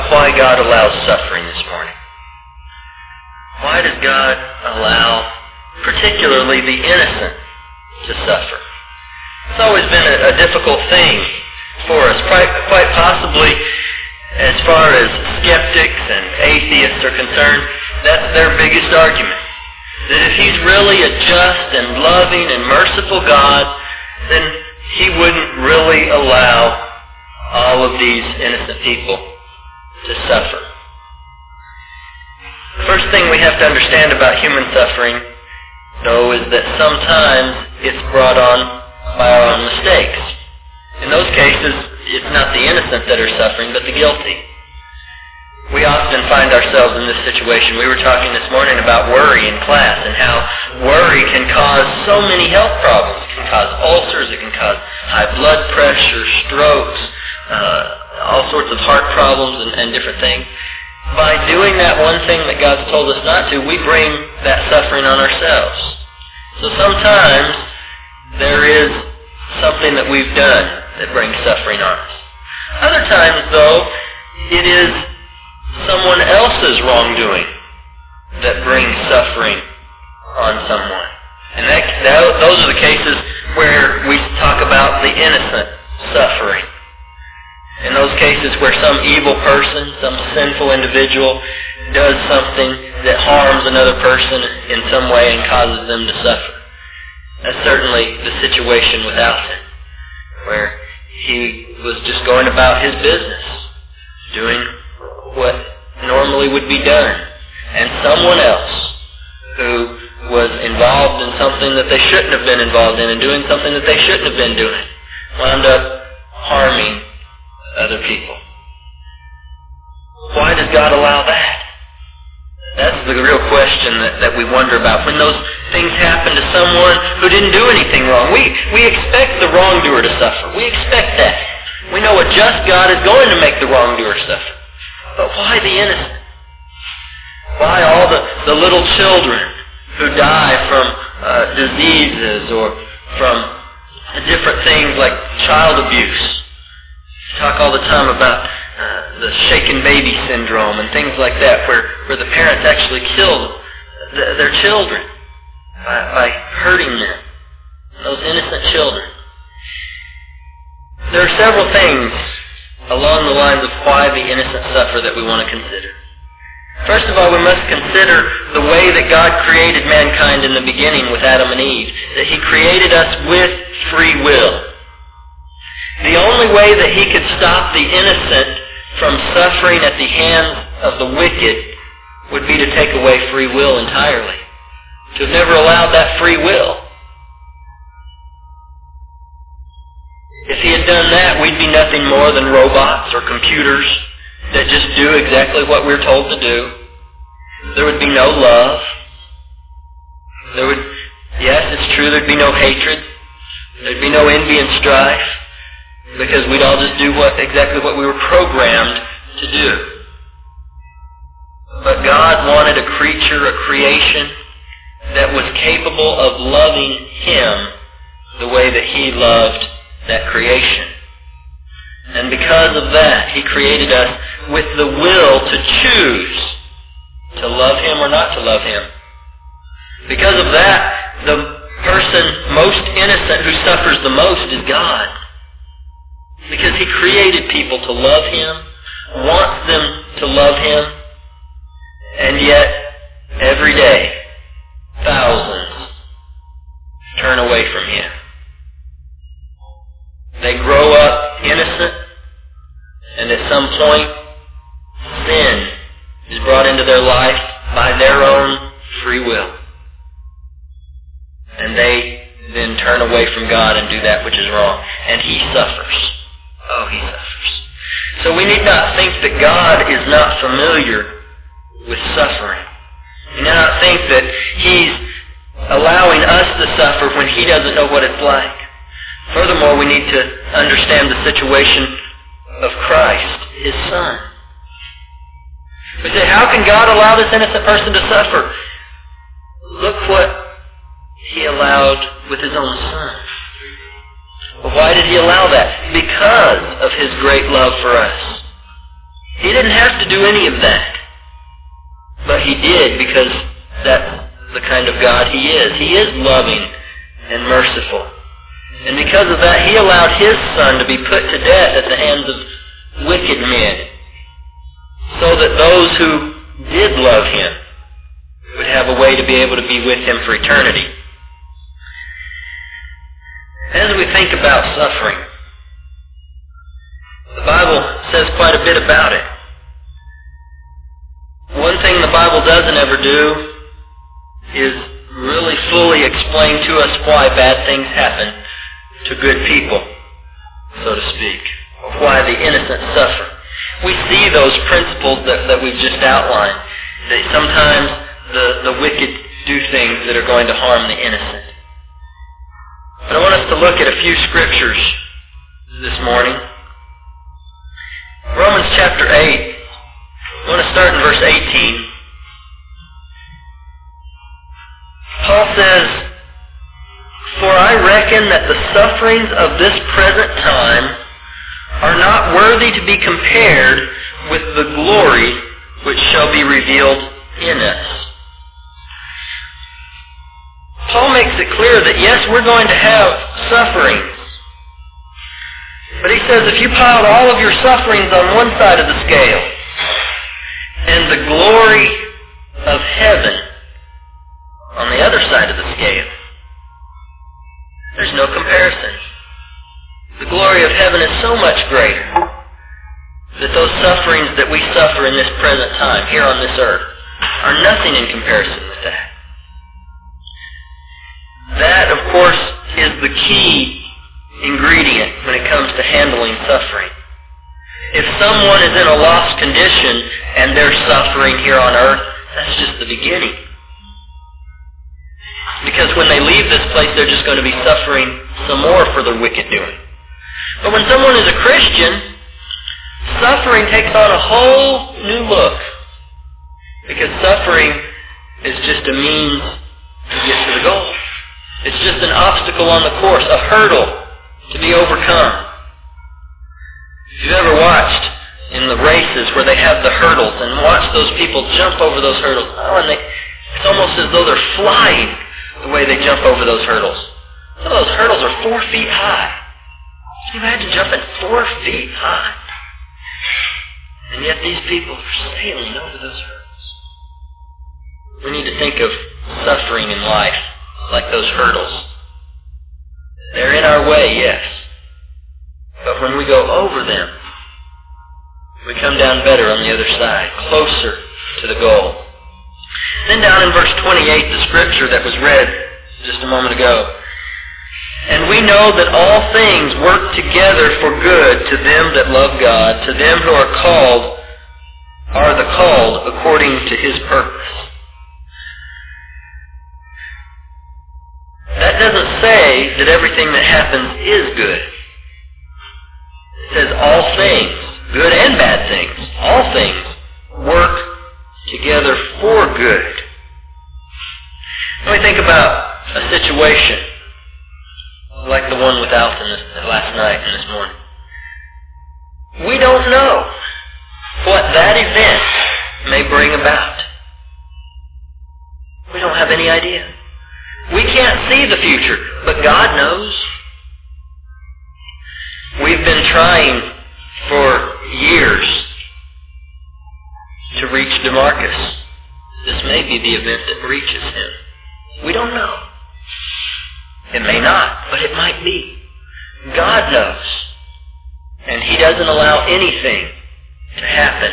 about why God allows suffering this morning. Why does God allow particularly the innocent to suffer? It's always been a difficult thing for us, quite possibly as far as skeptics and atheists are concerned. That's their biggest argument. That if He's really a just and loving and merciful God, then He wouldn't really allow all of these innocent people to suffer. The first thing we have to understand about human suffering, though, is that sometimes it's brought on by our own mistakes. In those cases, it's not the innocent that are suffering, but the guilty. We often find ourselves in this situation. We were talking this morning about worry in class and how worry can cause so many health problems. It can cause ulcers, it can cause high blood pressure, strokes, all sorts of heart problems and different things. By doing that one thing that God's told us not to, we bring that suffering on ourselves. So sometimes there is something that we've done that brings suffering on us. Other times, though, it is someone else's wrongdoing that brings suffering on someone. And those are the cases where we talk about the innocent suffering. In those cases where some evil person, some sinful individual, does something that harms another person in some way and causes them to suffer. That's certainly the situation with Alton, where he was just going about his business, doing what normally would be done. And someone else who was involved in something that they shouldn't have been involved in and doing something that they shouldn't have been doing wound up harming other people. Why does God allow that? That's the real question that we wonder about. When those things happen to someone who didn't do anything wrong, we expect the wrongdoer to suffer. We expect that. We know a just God is going to make the wrongdoer suffer. But why the innocent? Why all the little children who die from diseases or from different things like child abuse? We talk all the time about the shaken baby syndrome and things like that, where the parents actually kill their children by hurting them, those innocent children. There are several things along the lines of why the innocent suffer that we want to consider. First of all, we must consider the way that God created mankind in the beginning with Adam and Eve, that He created us with free will. The only way that He could stop the innocent from suffering at the hands of the wicked would be to take away free will entirely. To have never allowed that free will. If He had done that, we'd be nothing more than robots or computers that just do exactly what we're told to do. There would be no love. Yes, it's true, there'd be no hatred. There'd be no envy and strife. Because we'd all just do exactly what we were programmed to do. But God wanted a creature, a creation, that was capable of loving Him the way that He loved that creation. And because of that, He created us with the will to choose to love Him or not to love Him. Because of that, the person most innocent who suffers the most is God. Because He created people to love Him, wants them to love Him, and yet, every day, thousands turn away from Him. They grow up innocent, and at some point, sin is brought into their life by their own free will. And they then turn away from God and do that which is wrong. And He suffers. Oh, He suffers. So we need not think that God is not familiar with suffering. We need not think that He's allowing us to suffer when He doesn't know what it's like. Furthermore, we need to understand the situation of Christ, His Son. We say, how can God allow this innocent person to suffer? Look what He allowed with His own Son. Well, why did He allow that? Because of His great love for us. He didn't have to do any of that. But He did, because that's the kind of God He is. He is loving and merciful. And because of that, He allowed His Son to be put to death at the hands of wicked men, so that those who did love Him would have a way to be able to be with Him for eternity. As we think about suffering, the Bible says quite a bit about it. One thing the Bible doesn't ever do is really fully explain to us why bad things happen to good people, so to speak, or why the innocent suffer. We see those principles that we've just outlined, that sometimes the wicked do things that are going to harm the innocent. But I want us to look at a few scriptures this morning. Romans chapter 8. I want to start in verse 18. Paul says, "For I reckon that the sufferings of this present time are not worthy to be compared with the glory which shall be revealed in us." Paul makes it clear that yes, we're going to have sufferings. But he says if you piled all of your sufferings on one side of the scale and the glory of heaven on the other side of the scale, there's no comparison. The glory of heaven is so much greater that those sufferings that we suffer in this present time here on this earth are nothing in comparison with that. That, of course, is the key ingredient when it comes to handling suffering. If someone is in a lost condition and they're suffering here on earth, that's just the beginning. Because when they leave this place, they're just going to be suffering some more for their wicked doing. But when someone is a Christian, suffering takes on a whole new look. Because suffering is just a means to get to the goal. It's just an obstacle on the course, a hurdle to be overcome. If you've ever watched in the races where they have the hurdles and watch those people jump over those hurdles, and it's almost as though they're flying the way they jump over those hurdles. Some of those hurdles are 4 feet high. Can you imagine jumping 4 feet high? And yet these people are sailing over those hurdles. We need to think of suffering in life like those hurdles. They're in our way, yes. But when we go over them, we come down better on the other side, closer to the goal. Then down in verse 28, the scripture that was read just a moment ago. "And we know that all things work together for good to them that love God, to them who are the called according to His purpose." That doesn't say that everything that happens is good. It says all things, good and bad things, all things work together for good. When we think about a situation like the one with Alton last night and this morning, we don't know what that event may bring about. We don't have any idea. We can't see the future, but God knows. We've been trying for years to reach DeMarcus. This may be the event that reaches him. We don't know. It may not, but it might be. God knows. And He doesn't allow anything to happen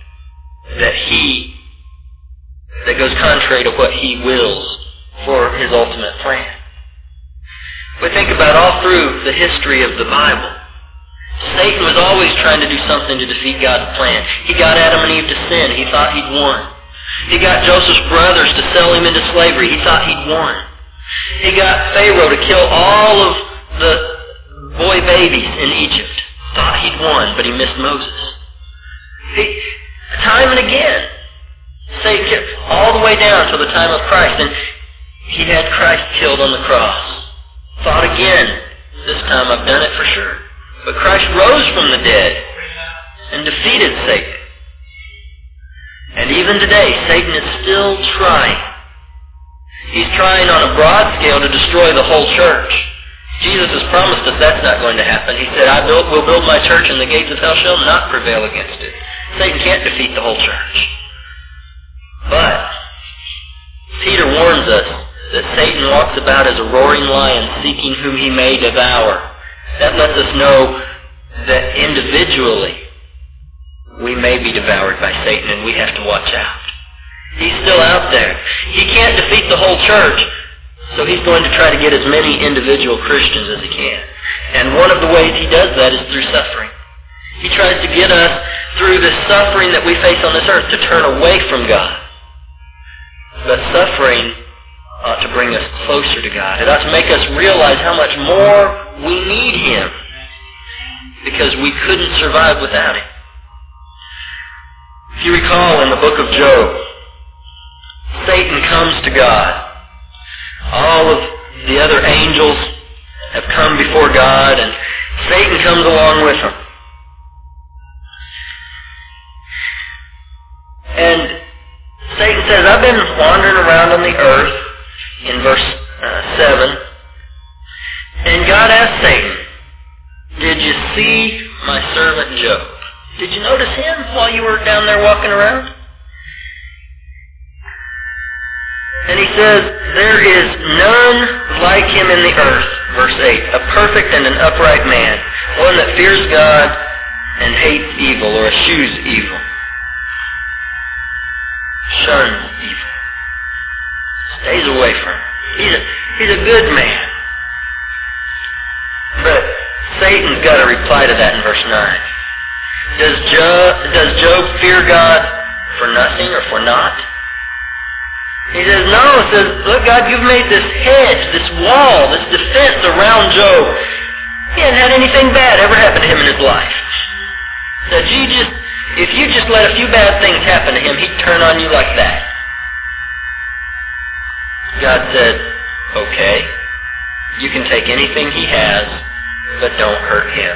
that goes contrary to what He wills for His ultimate plan. We think about all through the history of the Bible. Satan was always trying to do something to defeat God's plan. He got Adam and Eve to sin. He thought he'd won. He got Joseph's brothers to sell him into slavery. He thought he'd won. He got Pharaoh to kill all of the boy babies in Egypt. Thought he'd won, but he missed Moses. Time and again, Satan kept all the way down to the time of Christ, and he had Christ killed on the cross. Thought again, this time I've done it for sure. But Christ rose from the dead and defeated Satan. even today, Satan is still trying. He's trying on a broad scale to destroy the whole church. Jesus has promised us that's not going to happen. He said, will build my church and the gates of hell shall not prevail against it. Satan can't defeat the whole church. But Peter warns us that Satan walks about as a roaring lion seeking whom he may devour. That lets us know that individually we may be devoured by Satan and we have to watch out. He's still out there. He can't defeat the whole church, so he's going to try to get as many individual Christians as he can. And one of the ways he does that is through suffering. He tries to get us through the suffering that we face on this earth to turn away from God. But suffering ought to bring us closer to God. It ought to make us realize how much more we need Him, because we couldn't survive without Him. If you recall in the book of Job, Satan comes to God. All of the other angels have come before God, and Satan comes along with them. And Satan says, I've been wandering around on the earth, in verse 7, and God asked Satan, did you see my servant Job? Did you notice him while you were down there walking around? And he says, there is none like him in the earth, verse 8, a perfect and an upright man, one that fears God and hates evil or eschews evil. Shuns evil. Stays away from it. He's a good man. But Satan's got a reply to that in verse 9. Does Job fear God for nothing or for naught? He says, no. He says, look, God, you've made this hedge, this wall, this defense around Job. He hadn't had anything bad ever happen to him in his life. He said, if you just let a few bad things happen to him, he'd turn on you like that. God said, okay, you can take anything he has, but don't hurt him.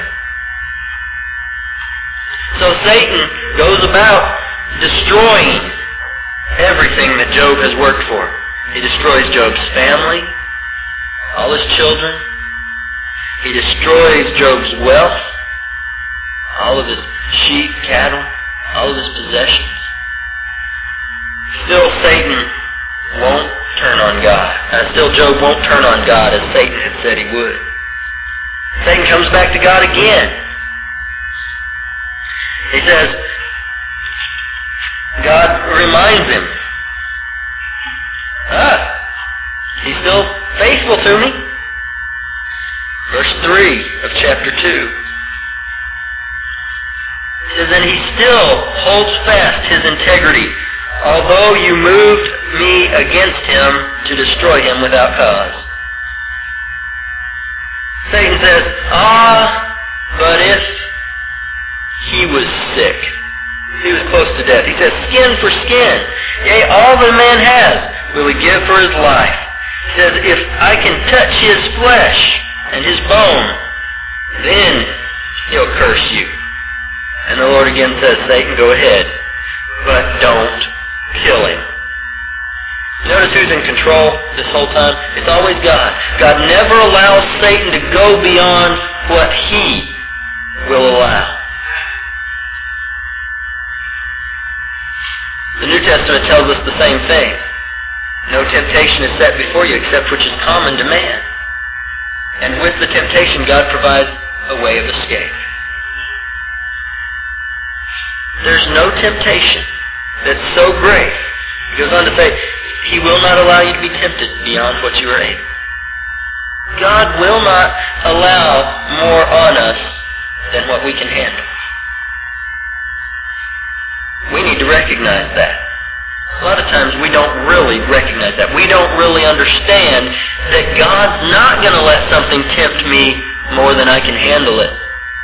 So Satan goes about destroying everything that Job has worked for. He destroys Job's family, all his children. He destroys Job's wealth, all of his sheep, cattle, all of his possessions. Still Satan won't turn on God. Still Job won't turn on God as Satan had said he would. Satan comes back to God again. He says, God reminds him, he's still faithful to me. Verse 3 of chapter 2. It says, and he still holds fast his integrity, although you moved me against him to destroy him without cause. Satan says, but if he was sick, he was close to death. He says, skin for skin, yea, all that man has will he give for his life. He says, if I can touch his flesh and his bone, then he'll curse you. And the Lord again says, Satan, go ahead, but don't kill him. Notice who's in control this whole time? It's always God. God never allows Satan to go beyond what he will allow. The New Testament tells us the same thing. No temptation is set before you except which is common to man. And with the temptation, God provides a way of escape. There's no temptation that's so great. He goes on to say, He will not allow you to be tempted beyond what you are able. God will not allow more on us than what we can handle. We need to recognize that. A lot of times we don't really recognize that. We don't really understand that God's not going to let something tempt me more than I can handle it.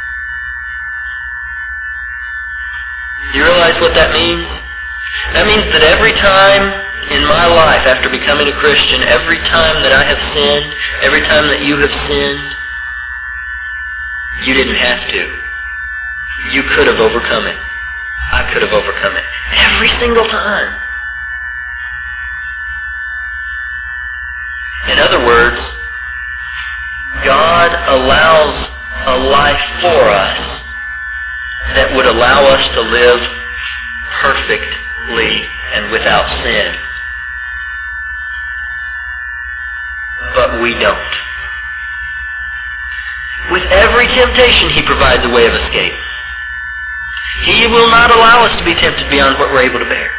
Do you realize what that means? That means that every time in my life after becoming a Christian, every time that I have sinned, every time that you have sinned, you didn't have to. You could have overcome it. I could have overcome it. Every single time. In other words, God allows a life for us that would allow us to live perfectly and without sin. But we don't. With every temptation, He provides a way of escape. He will not allow us to be tempted beyond what we're able to bear.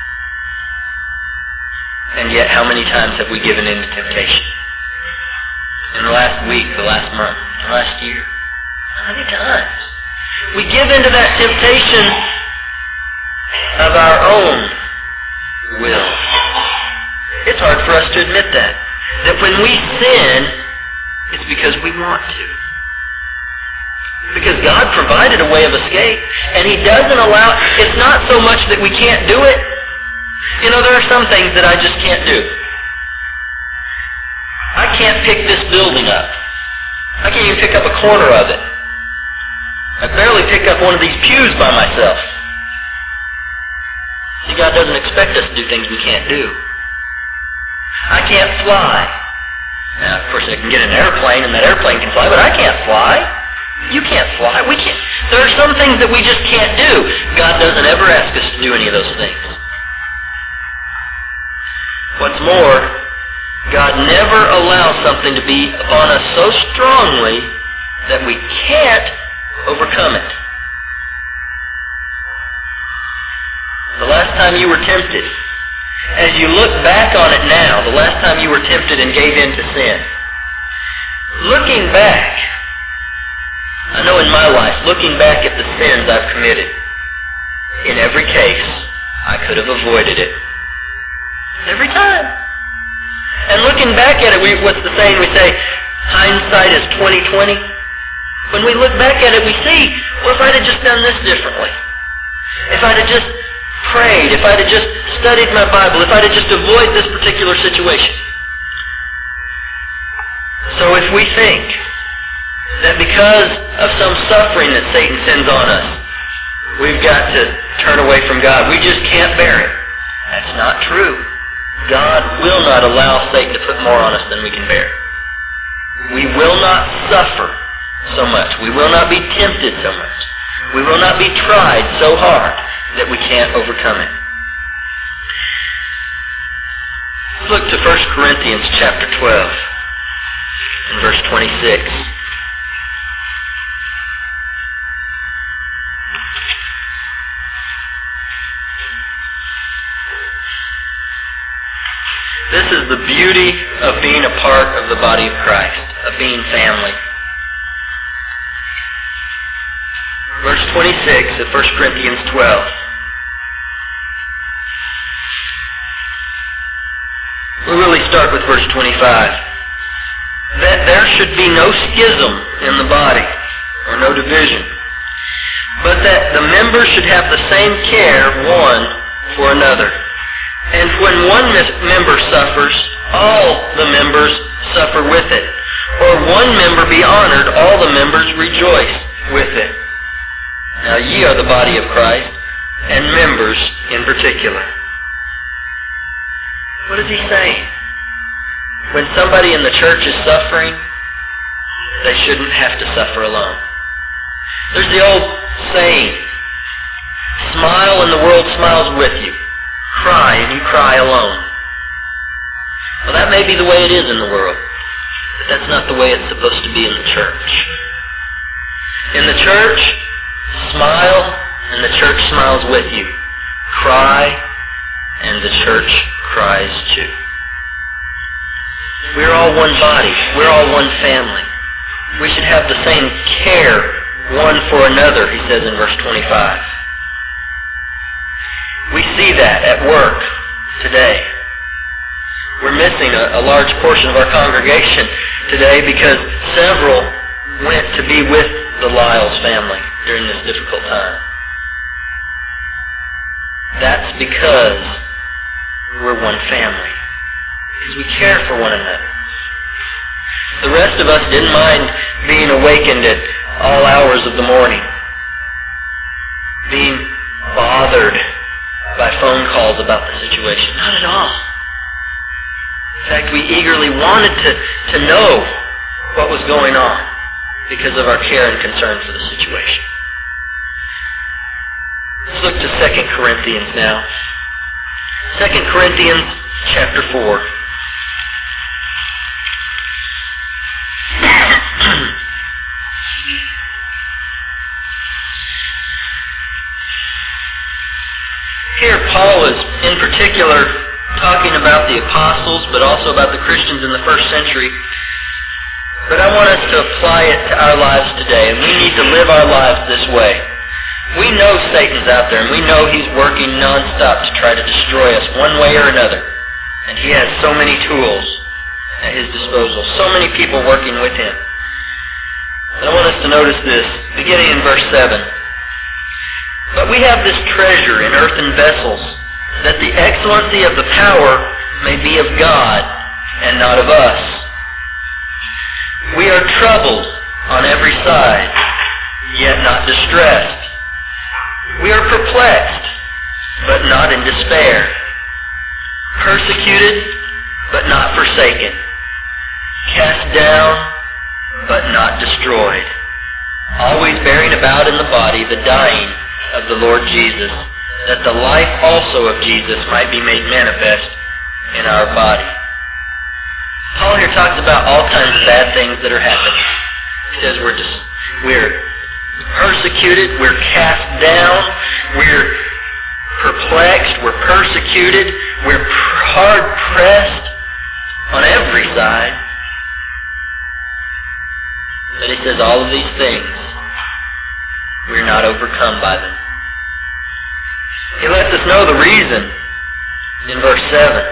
And yet, how many times have we given in to temptation? In the last week, the last month, the last year? How many times? We give into that temptation of our own will. It's hard for us to admit that. That when we sin, it's because we want to. Because God provided a way of escape, and He doesn't allow, it's not so much that we can't do it. You know, there are some things that I just can't do. I can't pick this building up. I can't even pick up a corner of it. I barely pick up one of these pews by myself. See, God doesn't expect us to do things we can't do. I can't fly. Now, of course, I can get an airplane, and that airplane can fly, but I can't fly. You can't fly. We can't. There are some things that we just can't do. God doesn't ever ask us to do any of those things. What's more, God never allows something to be upon us so strongly that we can't overcome it. The last time you were tempted, as you look back on it now, the last time you were tempted and gave in to sin, looking back, I know in my life, looking back at the sins I've committed, in every case, I could have avoided it. Every time. And looking back at it, what's the saying we say? Hindsight is 20/20. When we look back at it, we see, well, if I'd have just done this differently, if I'd have just prayed, if I'd have just studied my Bible, if I'd have just avoided this particular situation. So if we think that because of some suffering that Satan sends on us, we've got to turn away from God, we just can't bear it, that's not true. God will not allow Satan to put more on us than we can bear. We will not suffer so much. We will not be tempted so much. We will not be tried so hard that we can't overcome it. Look to 1 Corinthians chapter 12 and verse 26. This is the beauty of being a part of the body of Christ, of being family. Verse 26 of 1 Corinthians 12. We'll really start with verse 25. That there should be no schism in the body, or no division, but that the members should have the same care one for another. And when one member suffers, all the members suffer with it. Or one member be honored, all the members rejoice with it. Now ye are the body of Christ, and members in particular. What is he saying? When somebody in the church is suffering, they shouldn't have to suffer alone. There's the old saying, smile and the world smiles with you. Cry and you cry alone. Well, that may be the way it is in the world, but that's not the way it's supposed to be in the church. In the church, smile and the church smiles with you. Cry and the church cries too. We're all one body. We're all one family. We should have the same care one for another, he says in verse 25. We see that at work today. We're missing a large portion of our congregation today because several went to be with the Lyles family during this difficult time. That's because we're one family. Because we care for one another. The rest of us didn't mind being awakened at all hours of the morning, being bothered phone calls about the situation. Not at all. In fact, we eagerly wanted to know what was going on because of our care and concern for the situation. Let's look to 2 Corinthians now. 2 Corinthians chapter 4. Here Paul is in particular talking about the apostles, but also about the Christians in the first century. But I want us to apply it to our lives today, and we need to live our lives this way. We know Satan's out there, and we know he's working nonstop to try to destroy us one way or another. And he has so many tools at his disposal, so many people working with him. And I want us to notice this, beginning in verse 7. But we have this treasure in earthen vessels, that the excellency of the power may be of God and not of us. We are troubled on every side, yet not distressed. We are perplexed, but not in despair. Persecuted, but not forsaken. Cast down, but not destroyed. Always bearing about in the body the dying of the Lord Jesus, that the life also of Jesus might be made manifest in our body. Paul here talks about all kinds of bad things that are happening. He says we're persecuted, we're cast down, we're perplexed, we're persecuted, we're hard pressed on every side. But he says all of these things, we're not overcome by them. He lets us know the reason in verse 7.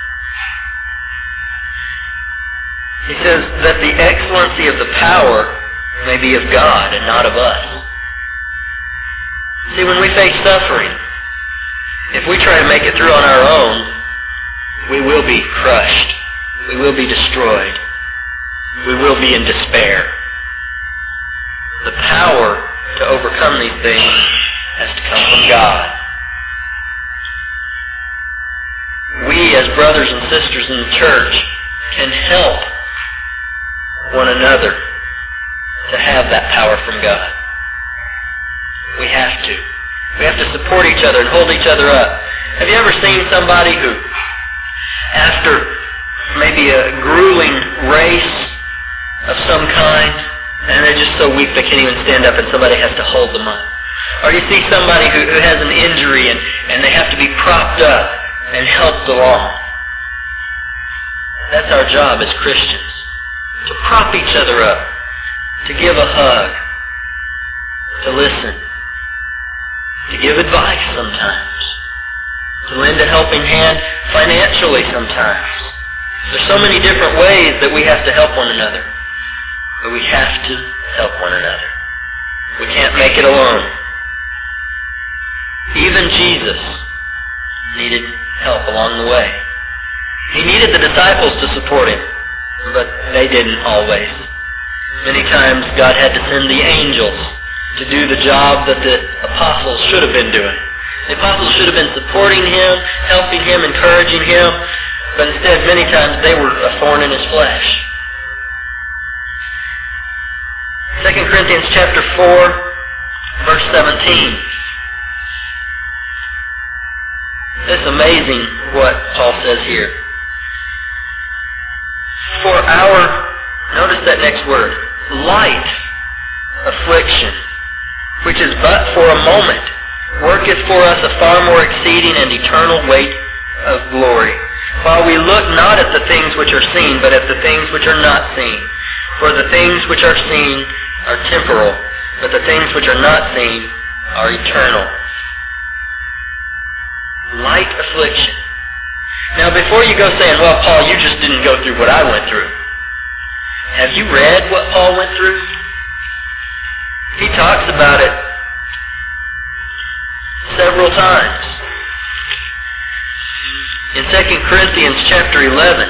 He says that the excellency of the power may be of God and not of us. See, when we face suffering, if we try to make it through on our own, we will be crushed. We will be destroyed. We will be in despair. The power to overcome these things has to come from God. We, as brothers and sisters in the church, can help one another to have that power from God. We have to. We have to support each other and hold each other up. Have you ever seen somebody who, after maybe a grueling race of some kind, and they're just so weak they can't even stand up and somebody has to hold them up? Or you see somebody who has an injury and they have to be propped up and helped along. That's our job as Christians, to prop each other up, to give a hug, to listen, to give advice sometimes, to lend a helping hand financially sometimes. There's so many different ways that we have to help one another, but we have to help one another. We can't make it alone. Even Jesus needed help along the way. He needed the disciples to support him, but they didn't always. Many times God had to send the angels to do the job that the apostles should have been doing. The apostles should have been supporting him, helping him, encouraging him, but instead many times they were a thorn in his flesh. 2 Corinthians chapter 4, verse 17. It's amazing what Paul says here. For our, notice that next word, light affliction, which is but for a moment, worketh for us a far more exceeding and eternal weight of glory. While we look not at the things which are seen, but at the things which are not seen. For the things which are seen are temporal, but the things which are not seen are eternal. Light affliction. Now before you go saying, well, Paul, you just didn't go through what I went through. Have you read what Paul went through? He talks about it several times. In 2 Corinthians chapter 11,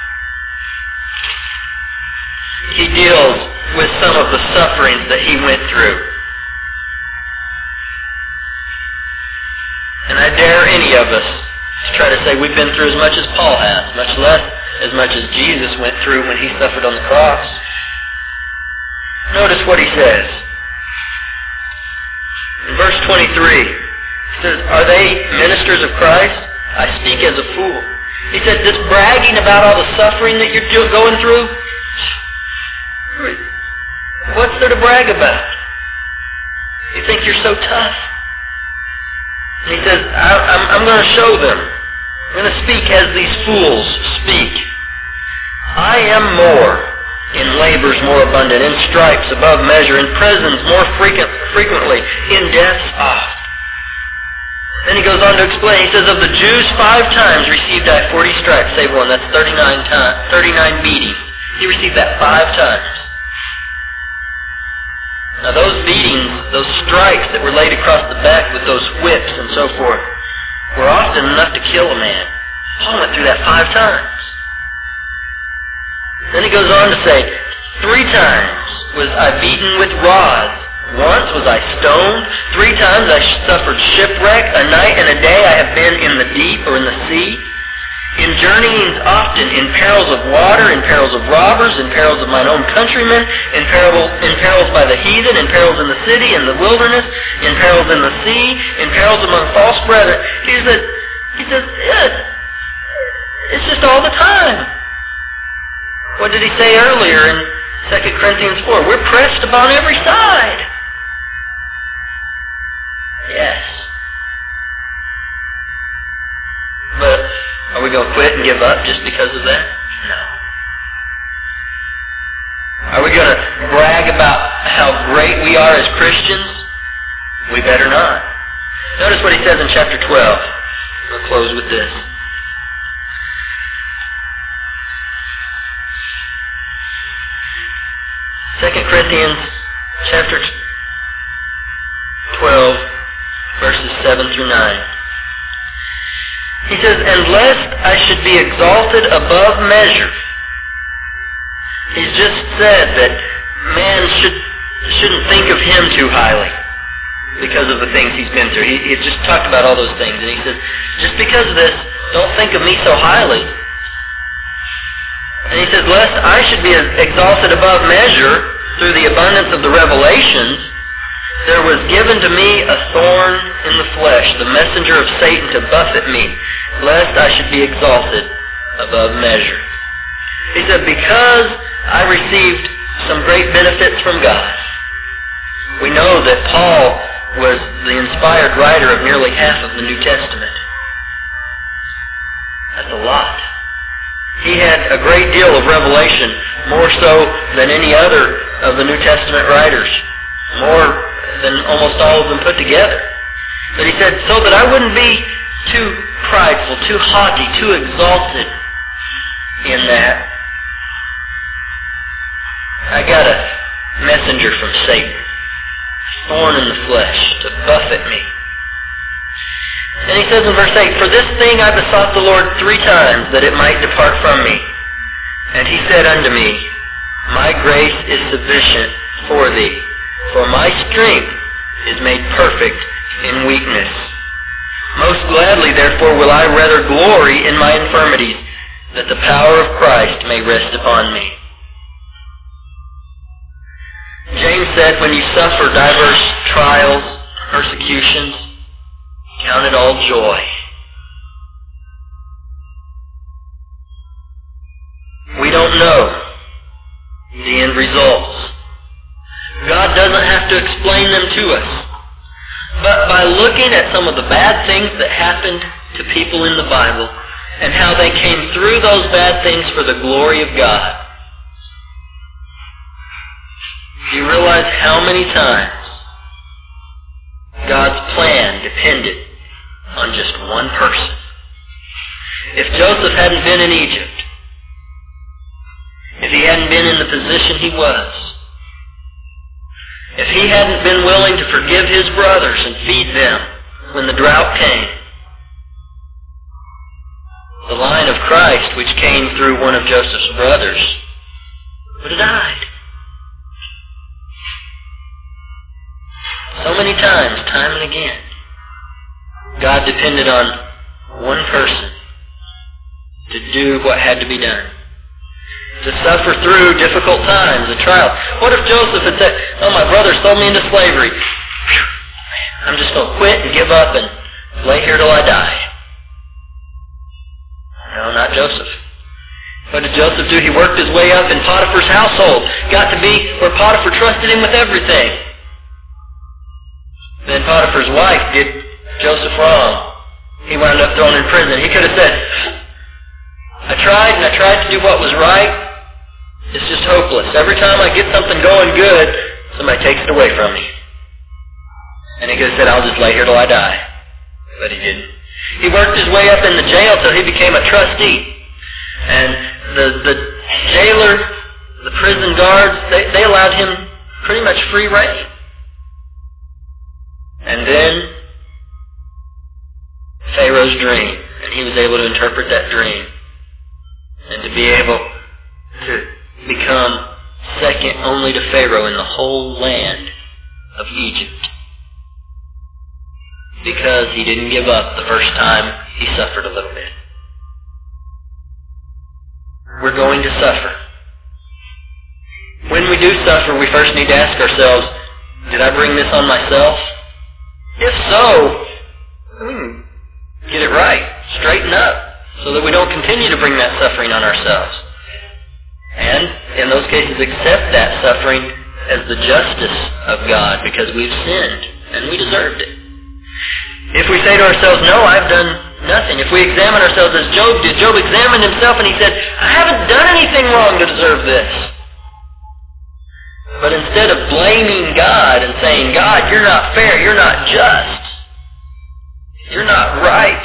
he deals with some of the sufferings that he went through. And I dare any any of us to try to say we've been through as much as Paul has, much less as much as Jesus went through when he suffered on the cross. Notice what he says. In verse 23, he says, "Are they ministers of Christ? I speak as a fool." He said, this bragging about all the suffering that you're going through, what's there to brag about? You think you're so tough? And he says, I'm going to show them. I'm going to speak as these fools speak. I am more, in labors more abundant, in stripes above measure, in prisons more frequently, in deaths oft. Then he goes on to explain, he says, of the Jews 5 times received I 40 stripes, save one. That's 39 beatings. He received that 5 times. Now those beatings, those stripes that were laid across the back with those whips and so forth, were often enough to kill a man. Paul went through that 5 times. Then he goes on to say, 3 times was I beaten with rods. Once was I stoned. 3 times I suffered shipwreck. A night and a day I have been in the deep or in the sea. In journeyings often, in perils of water, in perils of robbers, in perils of mine own countrymen, in perils by the heathen, in perils in the city, in the wilderness, in perils in the sea, in perils among false brethren. He says, it's just all the time. What did he say earlier in 2 Corinthians 4? We're pressed upon every side. Yes. But are we going to quit and give up just because of that? No. Are we going to brag about how great we are as Christians? We better not. Notice what he says in chapter 12. We'll close with this. Second Corinthians chapter 12, verses 7 through 9. He says, and lest I should be exalted above measure. He's just said that man shouldn't think of him too highly because of the things he's been through. He just talked about all those things. And he says, just because of this, don't think of me so highly. And he says, lest I should be exalted above measure through the abundance of the revelations, there was given to me a thorn in the flesh, the messenger of Satan to buffet me, lest I should be exalted above measure. He said, because I received some great benefits from God. We know that Paul was the inspired writer of nearly half of the New Testament. That's a lot. He had a great deal of revelation, more so than any other of the New Testament writers, more than almost all of them put together. But he said, so that I wouldn't be too prideful, too haughty, too exalted in that, I got a messenger from Satan, thorn in the flesh, to buffet me. And he says in verse 8, for this thing I besought the Lord 3 times, that it might depart from me. And he said unto me, my grace is sufficient for thee, for my strength is made perfect in weakness. Most gladly, therefore, will I rather glory in my infirmities, that the power of Christ may rest upon me. James said, when you suffer diverse trials, persecutions, count it all joy. We don't know the end results. God doesn't have to explain them to us. But by looking at some of the bad things that happened to people in the Bible and how they came through those bad things for the glory of God, do you realize how many times God's plan depended on just one person? If Joseph hadn't been in Egypt, if he hadn't been in the position he was, if he hadn't been willing to forgive his brothers and feed them when the drought came, the line of Christ, which came through one of Joseph's brothers, would have died. So many times, time and again, God depended on one person to do what had to be done. To suffer through difficult times and trials. What if Joseph had said, oh, my brother sold me into slavery. I'm just going to quit and give up and lay here till I die. No, not Joseph. What did Joseph do? He worked his way up in Potiphar's household. Got to be where Potiphar trusted him with everything. Then Potiphar's wife did Joseph wrong. He wound up thrown in prison. He could have said, I tried to do what was right. It's just hopeless. Every time I get something going good, somebody takes it away from me. And he could have said, I'll just lay here till I die. But he didn't. He worked his way up in the jail till he became a trustee. And the jailer, the prison guards, they allowed him pretty much free rein. And then Pharaoh's dream. And he was able to interpret that dream. And to be able to become second only to Pharaoh in the whole land of Egypt. Because he didn't give up the first time he suffered a little bit. We're going to suffer. When we do suffer, we first need to ask ourselves, did I bring this on myself? If so, we can get it right, straighten up, so that we don't continue to bring that suffering on ourselves. And, in those cases, accept that suffering as the justice of God because we've sinned and we deserved it. If we say to ourselves, no, I've done nothing. If we examine ourselves as Job did, Job examined himself and he said, I haven't done anything wrong to deserve this. But instead of blaming God and saying, God, you're not fair, you're not just, you're not right,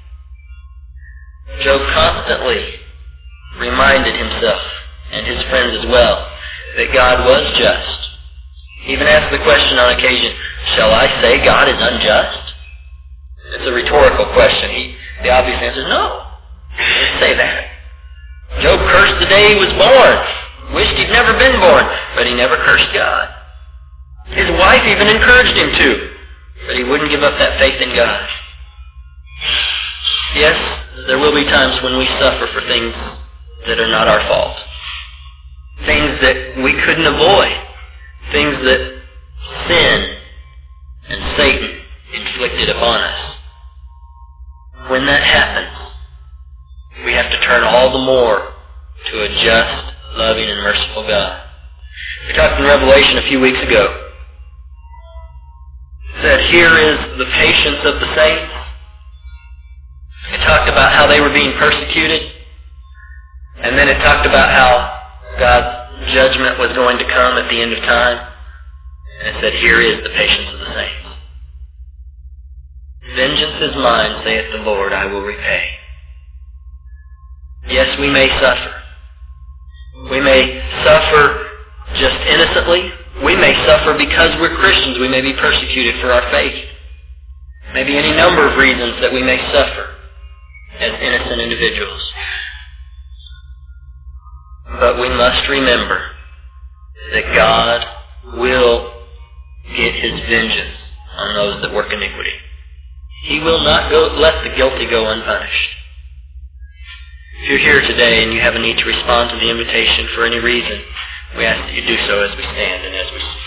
Job constantly reminded himself and his friends as well that God was just. He even asked the question on occasion, shall I say God is unjust? It's a rhetorical question. The obvious answer is no. He didn't say that. Job cursed the day he was born. Wished he'd never been born. But he never cursed God. His wife even encouraged him to. But he wouldn't give up that faith in God. Yes, there will be times when we suffer for things that are not our fault. Things that we couldn't avoid. Things that sin and Satan inflicted upon us. When that happens, we have to turn all the more to a just, loving, and merciful God. We talked in Revelation a few weeks ago. It said, here is the patience of the saints. It talked about how they were being persecuted. And then it talked about how God's judgment was going to come at the end of time. And it said, here is the patience of the saints. Vengeance is mine, saith the Lord, I will repay. Yes, we may suffer. We may suffer just innocently. We may suffer because we're Christians. We may be persecuted for our faith. Maybe any number of reasons that we may suffer as innocent individuals. But we must remember that God will get his vengeance on those that work iniquity. He will not let the guilty go unpunished. If you're here today and you have a need to respond to the invitation for any reason, we ask that you do so as we stand and as we